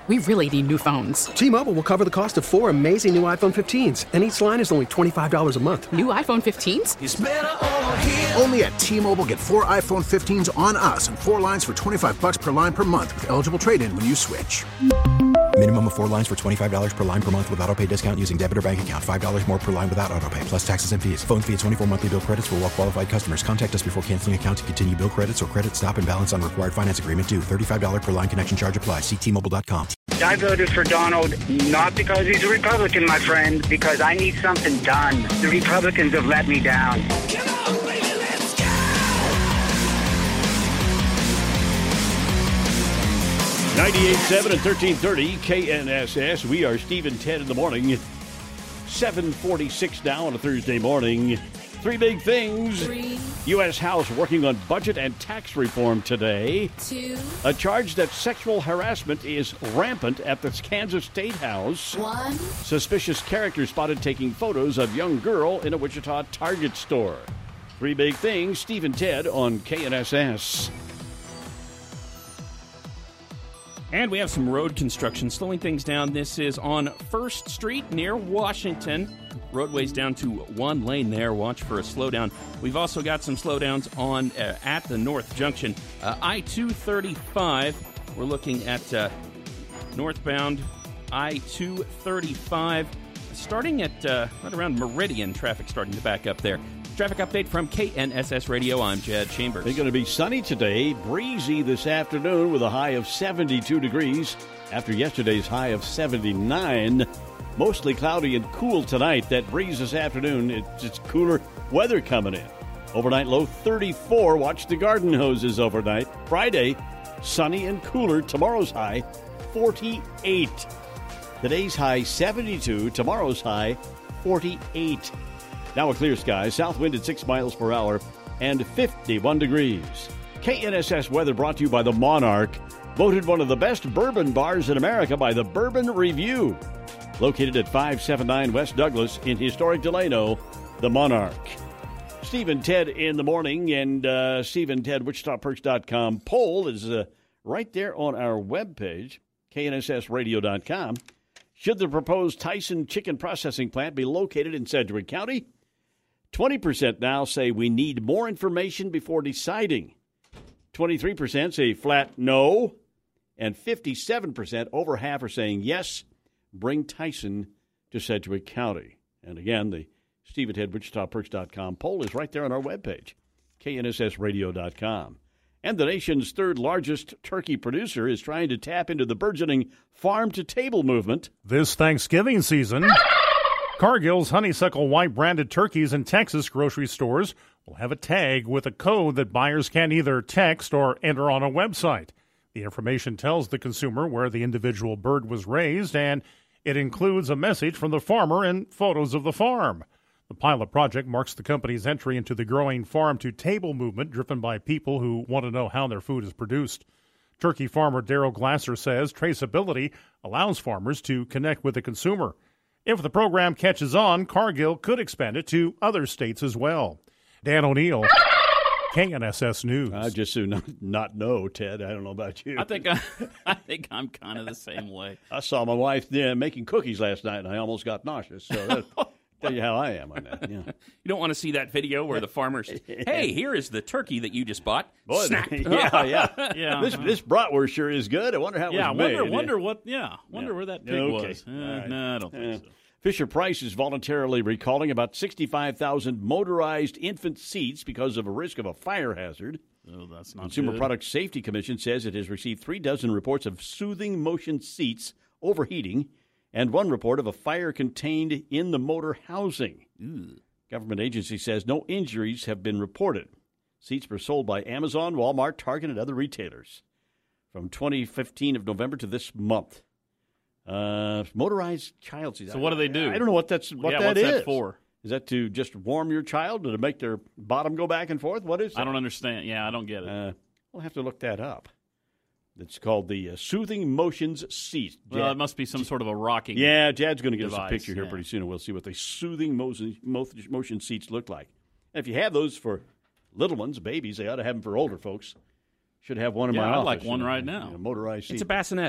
We really need new phones. T-Mobile will cover the cost of 4 amazing new iPhone 15s, and each line is only $25 a month. New iPhone 15s? It's better over here. Only at T-Mobile, get 4 iPhone 15s on us and 4 lines for $25 per line per month with eligible trade-in when you switch. Minimum of 4 lines for $25 per line per month with autopay discount using debit or bank account. $5 more per line without autopay, plus taxes and fees. Phone fee at 24 monthly bill credits for well-qualified customers. Contact us before canceling account to continue bill credits or credit stop and balance on required finance agreement due. $35 per line connection charge applies. See T-Mobile.com. I voted for Donald not because he's a Republican, my friend, because I need something done. The Republicans have let me down. Come on, baby, let's go! 98.7 and 1330 KNSS. We are Steve and Ted in the morning. 7:46 now on a Thursday morning. 3 big things. 3. U.S. House working on budget and tax reform today. 2. A charge that sexual harassment is rampant at the Kansas State House. 1. Suspicious character spotted taking photos of young girl in a Wichita Target store. 3 big things. Steve and Ted on KNSS. And we have some road construction slowing things down. This is on 1st Street near Washington. Roadway's down to 1 lane there. Watch for a slowdown. We've also got some slowdowns on at the North Junction. I-235, we're looking at northbound I-235. Starting at right around Meridian, traffic starting to back up there. Traffic update from KNSS Radio. I'm Jed Chambers. It's going to be sunny today, breezy this afternoon with a high of 72 degrees after yesterday's high of 79. Mostly cloudy and cool tonight. That breeze this afternoon, it's cooler weather coming in. Overnight low 34. Watch the garden hoses overnight. Friday, sunny and cooler. Tomorrow's high 48. Today's high 72. Tomorrow's high 48. Now a clear sky, south wind at 6 miles per hour, and 51 degrees. KNSS weather brought to you by the Monarch, voted one of the best bourbon bars in America by the Bourbon Review. Located at 579 West Douglas in historic Delano, the Monarch. Steve and Ted in the morning, and Steve and Ted, WichitaPerks.com poll is right there on our webpage, KNSSradio.com. Should the proposed Tyson chicken processing plant be located in Sedgwick County? 20% now say we need more information before deciding. 23% say flat no. And 57%, over half, are saying yes, bring Tyson to Sedgwick County. And again, the Steve and Ted, WichitaPerks.com poll is right there on our webpage, KNSSradio.com. And the nation's 3rd largest turkey producer is trying to tap into the burgeoning farm-to-table movement. This Thanksgiving season, Cargill's Honeysuckle White branded turkeys in Texas grocery stores will have a tag with a code that buyers can either text or enter on a website. The information tells the consumer where the individual bird was raised, and it includes a message from the farmer and photos of the farm. The pilot project marks the company's entry into the growing farm-to-table movement driven by people who want to know how their food is produced. Turkey farmer Daryl Glasser says traceability allows farmers to connect with the consumer. If the program catches on, Cargill could expand it to other states as well. Dan O'Neill, KNSS News. I just do not know, Ted. I don't know about you. I think I'm kind of the same way. I saw my wife making cookies last night, and I almost got nauseous. So that'll tell you how I am on that. Yeah. You don't want to see that video where the farmer's, hey, here is the turkey that you just bought. Boy, Snack. Yeah. This bratwurst sure is good. I wonder how it was made. Wonder where that pig was. Right. No, I don't think so. Fisher-Price is voluntarily recalling about 65,000 motorized infant seats because of a risk of a fire hazard. Oh, that's not Consumer good. Product Safety Commission says it has received 36 reports of soothing motion seats overheating and 1 report of a fire contained in the motor housing. Ew. Government agency says no injuries have been reported. Seats were sold by Amazon, Walmart, Target, and other retailers from 2015 of November to this month. Motorized child seats. So what do they do? I don't know what that is. What's that for? Is that to just warm your child or to make their bottom go back and forth? What is that? I don't understand. Yeah, I don't get it. We'll have to look that up. It's called the Soothing Motions seat. Well, it must be some sort of a rocking. Yeah, Jad's going to give us a picture here yeah. pretty soon, and we'll see what the Soothing Motion seats look like. And if you have those for little ones, babies, they ought to have them for older folks. Should have one in my office. I'd like one right now. Motorized seat. It's a bassinet.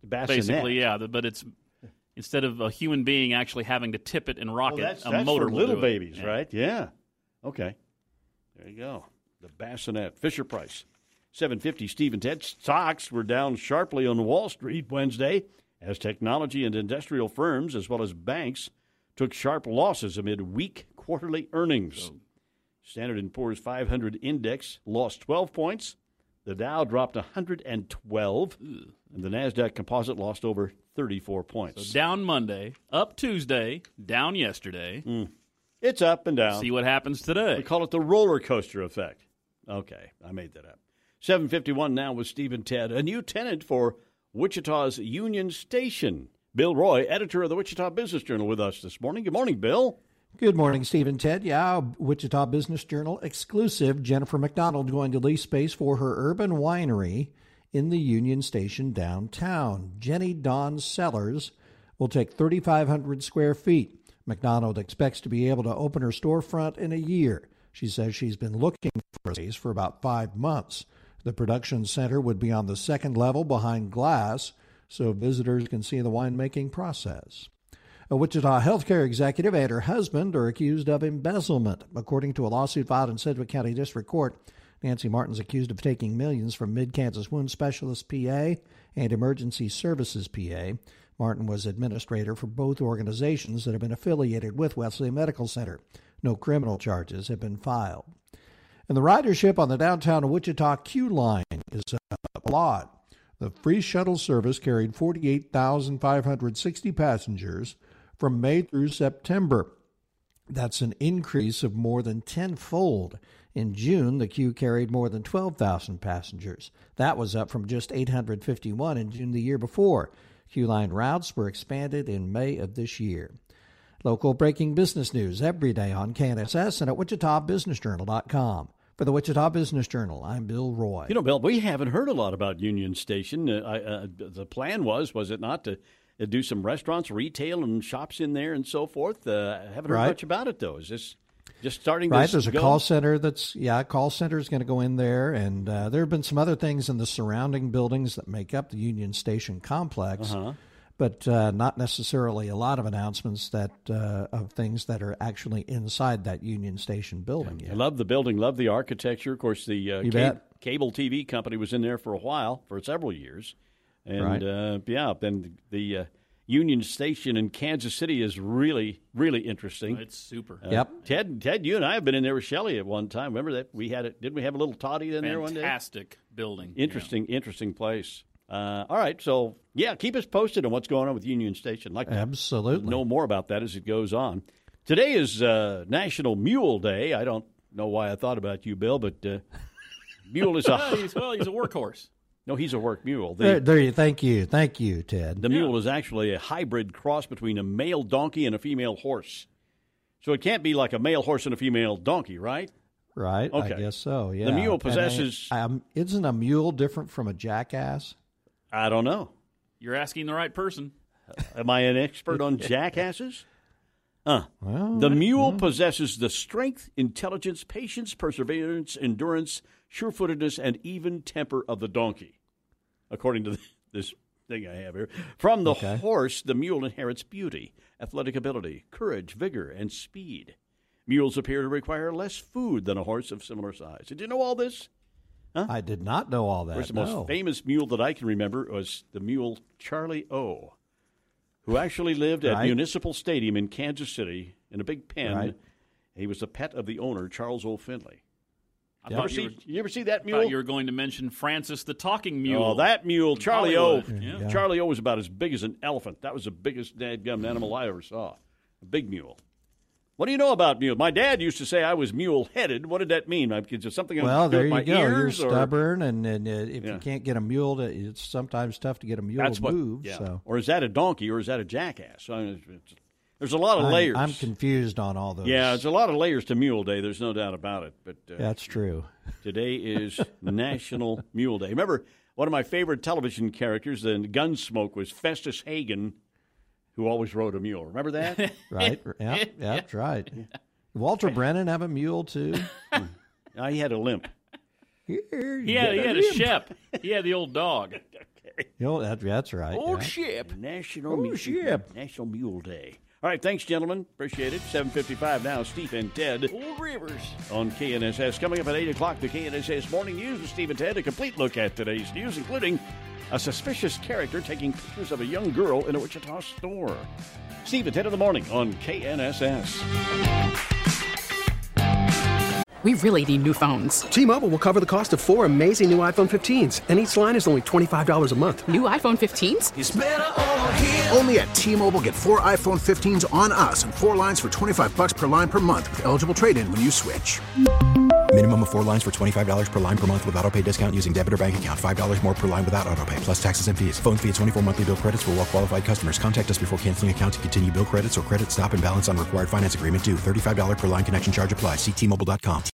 bassinet. Basically, yeah. But it's instead of a human being actually having to tip it and rock that's it, a motor for will little do it. babies, Yeah. right? Yeah. Okay. There you go. The bassinet. Fisher Price. 750 Steve and Ted. Stocks were down sharply on Wall Street Wednesday as technology and industrial firms, as well as banks, took sharp losses amid weak quarterly earnings. Standard & Poor's 500 index lost 12 points. The Dow dropped 112, and the NASDAQ composite lost over 34 points. So down Monday, up Tuesday, down yesterday. It's up and down. See what happens today. We call it the roller coaster effect. Okay, I made that up. 7:51 now with Steve and Ted. A new tenant for Wichita's Union Station. Bill Roy, editor of the Wichita Business Journal, with us this morning. Good morning, Bill. Good morning, Steve and Ted. Yeah, Wichita Business Journal exclusive. Jennifer McDonald going to lease space for her urban winery in the Union Station downtown. Jenny Dawn Sellers will take 3,500 square feet. McDonald expects to be able to open her storefront in a year. She says she's been looking for space for about 5 months. The production center would be on the second level behind glass, so visitors can see the winemaking process. A Wichita healthcare executive and her husband are accused of embezzlement. According to a lawsuit filed in Sedgwick County District Court, Nancy Martin's accused of taking millions from Mid-Kansas Wound Specialist PA and Emergency Services PA. Martin was administrator for both organizations that have been affiliated with Wesley Medical Center. No criminal charges have been filed. And the ridership on the downtown Wichita Q line is up a lot. The free shuttle service carried 48,560 passengers from May through September. That's an increase of more than tenfold. In June, the Q carried more than 12,000 passengers. That was up from just 851 in June the year before. Q-line routes were expanded in May of this year. Local breaking business news every day on KNSS and at WichitaBusinessJournal.com. For the Wichita Business Journal, I'm Bill Roy. You know, Bill, we haven't heard a lot about Union Station. The plan was it not, to do some restaurants, retail, and shops in there and so forth? Haven't heard much about it, though. Is this just starting to Right, there's a go? call center call center is going to go in there, and there have been some other things in the surrounding buildings that make up the Union Station complex. But not necessarily a lot of announcements of things that are actually inside that Union Station building. I love the building, love the architecture. Of course, the cable TV company was in there for a while, for several years. And, then the Union Station in Kansas City is really, really interesting. It's super. Ted, you and I have been in there with Shelley at one time. Remember that we had it? Didn't we have a little toddy in there one day? Fantastic building. Interesting place. All right, so, keep us posted on what's going on with Union Station. Absolutely. Know more about that as it goes on. Today is National Mule Day. I don't know why I thought about you, Bill, but mule is he's a workhorse. No, he's a work mule. Thank you, Ted. The mule is actually a hybrid cross between a male donkey and a female horse. So it can't be like a male horse and a female donkey, right? Right, okay. I guess so, yeah. The mule possesses... isn't a mule different from a jackass? I don't know. You're asking the right person. Am I an expert on jackasses? The mule possesses the strength, intelligence, patience, perseverance, endurance, sure-footedness, and even temper of the donkey, according to this thing I have here. From the horse, the mule inherits beauty, athletic ability, courage, vigor, and speed. Mules appear to require less food than a horse of similar size. Did you know all this? Huh? I did not know all that. Of course, the most famous mule that I can remember was the mule Charlie O, who actually lived at Municipal Stadium in Kansas City in a big pen. Right. He was the pet of the owner, Charles O. Finley. You ever see that mule? I thought you were going to mention Francis the talking mule. Oh, that mule, Charlie O. Yeah. Charlie O was about as big as an elephant. That was the biggest dadgum animal I ever saw. A big mule. What do you know about mule? My dad used to say I was mule-headed. What did that mean? Is it something well, there with you my go. ears, You're or? stubborn, and if you can't get a mule, it's sometimes tough to get a mule to move. Yeah. So. Or is that a donkey, or is that a jackass? There's a lot of layers. I'm confused on all those. Yeah, there's a lot of layers to Mule Day. There's no doubt about it. But that's true. Today is National Mule Day. Remember, one of my favorite television characters in Gunsmoke was Festus Hagen, who always rode a mule. Remember that? Right. Yeah, that's right. Walter Brennan have a mule, too? He had a limp. He had a Shep. He had the old dog. Okay. That's right. Old ship. National Old Mule Day. All right, thanks, gentlemen. Appreciate it. 7:55 now, Steve and Ted. Old Rivers. On KNSS. Coming up at 8 o'clock, the KNSS Morning News with Steve and Ted. A complete look at today's news, including a suspicious character taking pictures of a young girl in a Wichita store. Steve and Ted in the morning on KNSS. We really need new phones. T-Mobile will cover the cost of 4 amazing new iPhone 15s, and each line is only $25 a month. New iPhone 15s? It's better over here. Only at T-Mobile, get 4 iPhone 15s on us and 4 lines for $25 per line per month with eligible trade-in when you switch. Minimum of 4 lines for $25 per line per month with auto-pay discount using debit or bank account. $5 more per line without auto-pay, plus taxes and fees. Phone fee at 24 monthly bill credits for well-qualified customers. Contact us before canceling account to continue bill credits or credit stop and balance on required finance agreement due. $35 per line connection charge applies. See T-Mobile.com.